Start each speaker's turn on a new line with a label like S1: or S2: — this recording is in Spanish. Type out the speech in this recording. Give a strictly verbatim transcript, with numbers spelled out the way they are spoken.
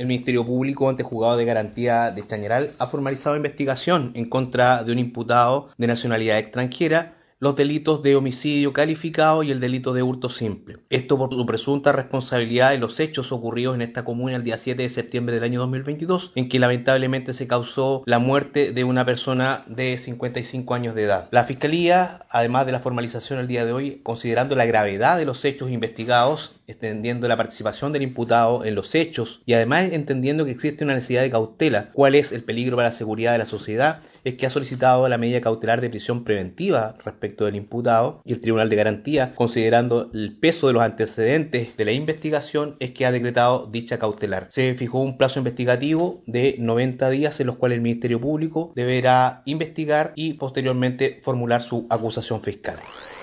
S1: El Ministerio Público, ante Juzgado de Garantía de Chañaral, ha formalizado investigación en contra de un imputado de nacionalidad extranjera, los delitos de homicidio calificado y el delito de hurto simple. Esto por su presunta responsabilidad en los hechos ocurridos en esta comuna el día siete de septiembre del año dos mil veintidós, en que lamentablemente se causó la muerte de una persona de cincuenta y cinco años de edad. La Fiscalía, además de la formalización el día de hoy, considerando la gravedad de los hechos investigados, extendiendo la participación del imputado en los hechos y además entendiendo que existe una necesidad de cautela, cuál es el peligro para la seguridad de la sociedad, es que ha solicitado la medida cautelar de prisión preventiva respecto del imputado, y el Tribunal de Garantía, considerando el peso de los antecedentes de la investigación, es que ha decretado dicha cautelar. Se fijó un plazo investigativo de noventa días en los cuales el Ministerio Público deberá investigar y posteriormente formular su acusación fiscal.